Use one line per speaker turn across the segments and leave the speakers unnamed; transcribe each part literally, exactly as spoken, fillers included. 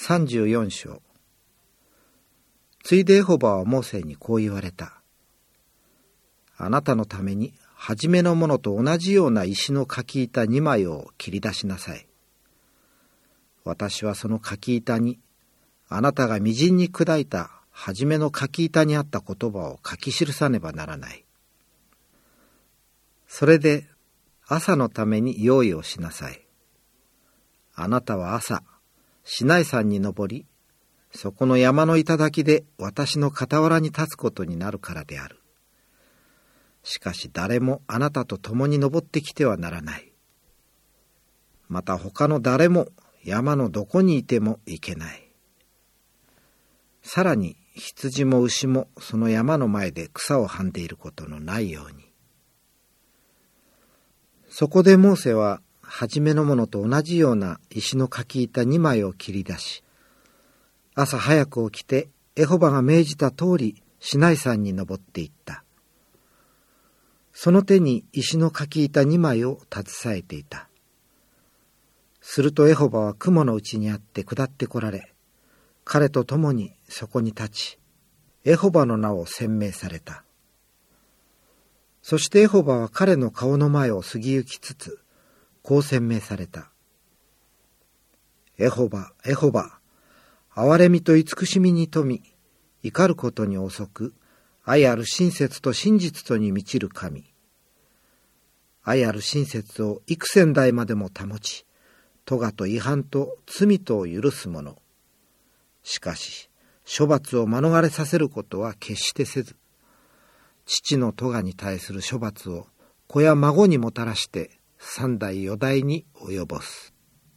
さんじゅうよん章。ついでエホバはモーセにこう言われた。あなたのために初めのものと同じような石の柿板にまいを切り出しなさい。私はその柿板にあなたがみじんに砕いた初めの柿板にあった言葉を書き記さねばならない。それで朝のために用意をしなさい。あなたは朝、シナイ山に登り、そこの山の頂で私の傍らに立つことになるからである。しかし誰もあなたと共に登ってきてはならない。また他の誰も山のどこにいてもいけない。さらに羊も牛もその山の前で草をはんでいることのないように。そこでモーセは初めのものと同じような石の柿板にまいを切り出し、朝早く起きてエホバが命じた通りシナイ山に登っていった。その手に石の柿板にまいを携えていた。するとエホバは雲のうちにあって下ってこられ、彼と共にそこに立ち、エホバの名を宣明された。そしてエホバは彼の顔の前を過ぎ行きつつ、こう宣明された。エホバ、エホバ、憐れみと慈しみに富み、怒ることに遅く、愛ある親切と真実とに満ちる神。愛ある親切を幾千代までも保ち、咎と違反と罪とを許す者。しかし、処罰を免れさせることは決してせず、父の咎に対する処罰を子や孫にもたらして三代四代に及ぼす。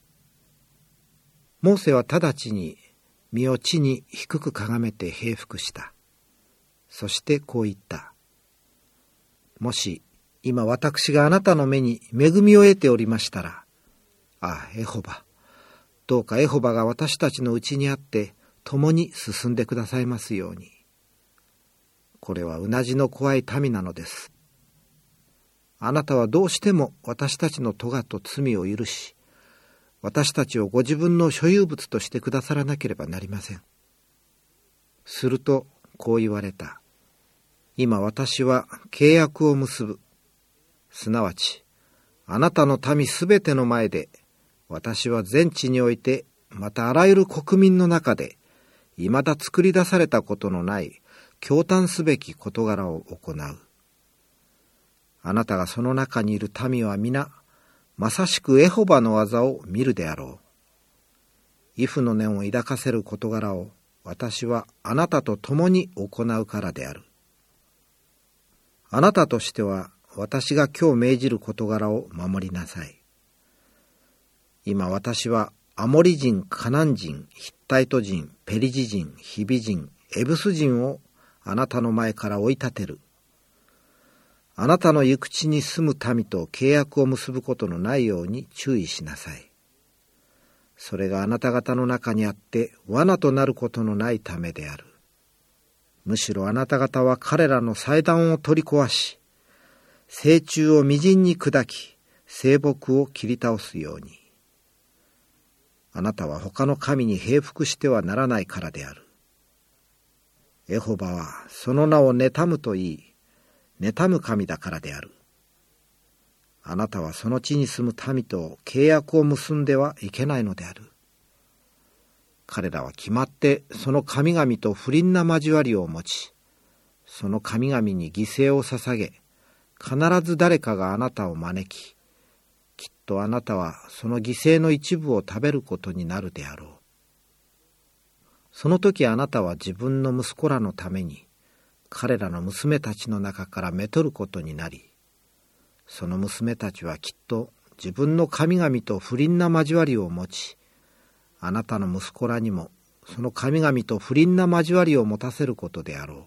モーセは直ちに身を地に低くかがめて平伏した。そしてこう言った。もし今私があなたの目に恵みを得ておりましたら、ああエホバ、どうかエホバが私たちのうちにあって共に進んでくださいますように。これはうなじの怖い民なのです。あなたはどうしても私たちの咎と罪を許し、私たちをご自分の所有物としてくださらなければなりません。するとこう言われた。今私は契約を結ぶ。すなわち、あなたの民すべての前で、私は全地において、またあらゆる国民の中で、未だ作り出されたことのない驚嘆すべき事柄を行う。あなたがその中にいる民は皆、まさしくエホバの技を見るであろう。畏怖の念を抱かせる事柄を私はあなたと共に行うからである。あなたとしては私が今日命じる事柄を守りなさい。今私はアモリ人、カナン人、ヒッタイト人、ペリジ人、ヒビ人、エブス人をあなたの前から追い立てる。あなたの行く地に住む民と契約を結ぶことのないように注意しなさい。それがあなた方の中にあって罠となることのないためである。むしろあなた方は彼らの祭壇を取り壊し、成虫をみじんに砕き、聖木を切り倒すように。あなたは他の神に平伏してはならないからである。エホバはその名を妬むと言い、妬む神だからである。あなたはその地に住む民と契約を結んではいけないのである。彼らは決まってその神々と不倫な交わりを持ち、その神々に犠牲を捧げ、必ず誰かがあなたを招き、きっとあなたはその犠牲の一部を食べることになるであろう。その時あなたは自分の息子らのために、彼らの娘たちの中からめとることになり、その娘たちはきっと自分の神々と不倫な交わりを持ち、あなたの息子らにもその神々と不倫な交わりを持たせることであろう。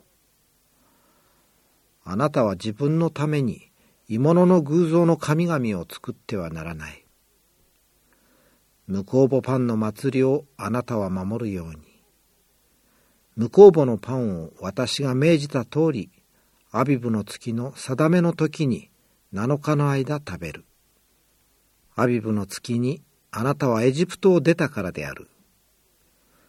あなたは自分のために鋳物の偶像の神々を作ってはならない。向こうぼパンの祭りをあなたは守るように。向こうぼのパンを私が命じた通り、アビブの月の定めの時になのかの間食べる。アビブの月にあなたはエジプトを出たからである。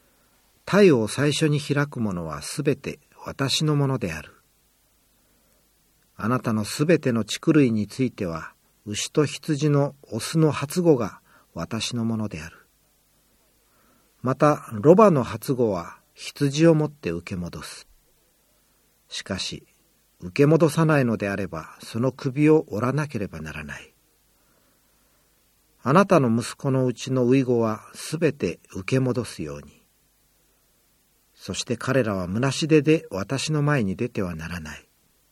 胎を最初に開くものはすべて私のものである。あなたのすべての畜類については、牛と羊のオスの初子が私のものである。また、ロバの初子は羊をもって受け戻す。しかし、受け戻さないのであれば、その首を折らなければならない。あなたの息子のうちの初子はすべて受け戻すように。そして彼らは虚し出で私の前に出てはならない。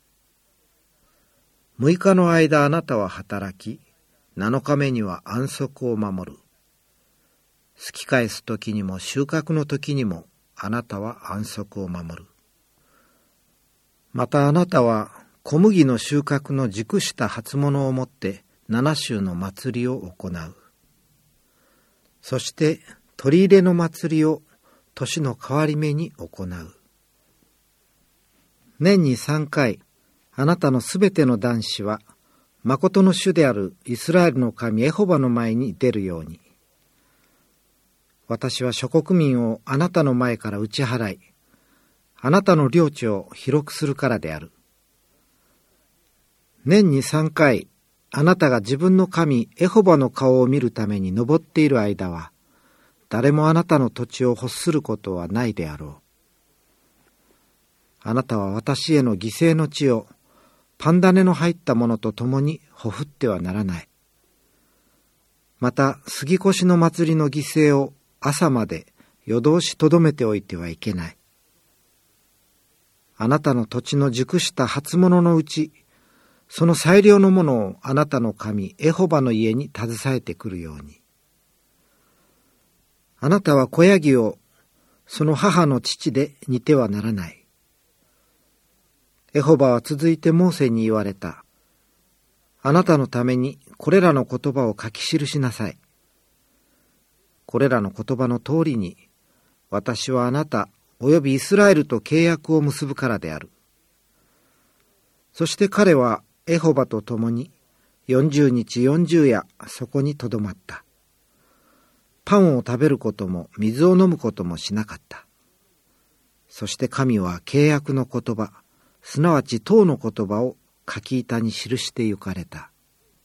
六日の間あなたは働き、七日目には安息を守る。すき返す時にも収穫の時にもあなたは安息を守る。またあなたは小麦の収穫の熟した初物をもって七週の祭りを行う。そして取り入れの祭りを年の変わり目に行う。年に三回、あなたのすべての男子は、誠の主であるイスラエルの神エホバの前に出るように。私は諸国民をあなたの前から打ち払い、あなたの領地を広くするからである。年に三回、あなたが自分の神エホバの顔を見るために登っている間は、誰もあなたの土地を欲することはないであろう。あなたは私への犠牲の地をパン種の入ったものと共にほふってはならない。また杉越の祭りの犠牲を朝まで夜通しとどめておいてはいけない。あなたの土地の熟した初物のうち、その最良のものをあなたの神エホバの家に携えてくるように。あなたは子ヤギをその母の父で煮てはならない。エホバは続いてモーセに言われた。あなたのためにこれらの言葉を書き記しなさい。これらの言葉の通りに、私はあなたおよびイスラエルと契約を結ぶからである。そして彼はエホバと共に四十日四十夜そこにとどまった。パンを食べることも水を飲むこともしなかった。そして神は契約の言葉、すなわち塔の言葉を垣板に記してゆかれた。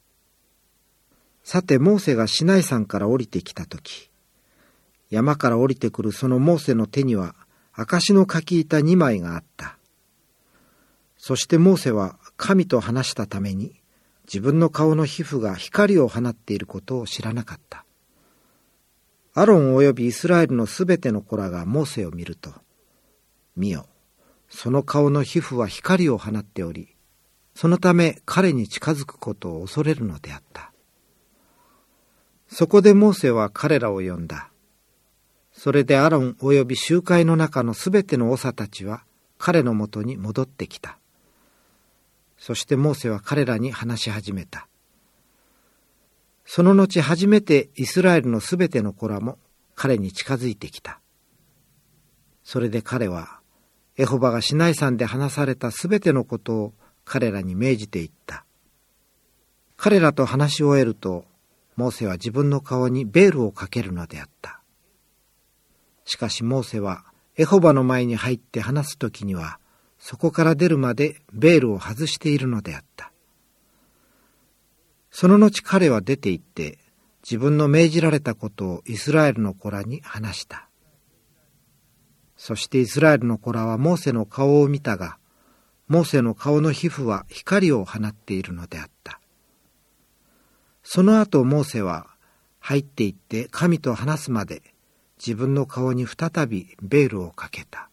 さてモーセがシナイ山から降りてきたとき、山から降りてくるそのモーセの手には証の垣板二枚があった。そしてモーセは神と話したために、自分の顔の皮膚が光を放っていることを知らなかった。アロンおよびイスラエルのすべての子らがモーセを見ると、見よ、その顔の皮膚は光を放っており、そのため彼に近づくことを恐れるのであった。そこでモーセは彼らを呼んだ。それでアロンおよび集会の中のすべての長たちは彼のもとに戻ってきた。そしてモーセは彼らに話し始めた。その後初めてイスラエルのすべての子らも彼に近づいてきた。それで彼はエホバがシナイ山で話されたすべてのことを彼らに命じていった。彼らと話し終えると、モーセは自分の顔にベールをかけるのであった。しかしモーセはエホバの前に入って話すときには、そこから出るまでベールを外しているのであった。その後彼は出て行って、自分の命じられたことをイスラエルの子らに話した。そしてイスラエルの子らはモーセの顔を見たが、モーセの顔の皮膚は光を放っているのであった。その後モーセは入って行って神と話すまで、自分の顔に再びベールをかけた。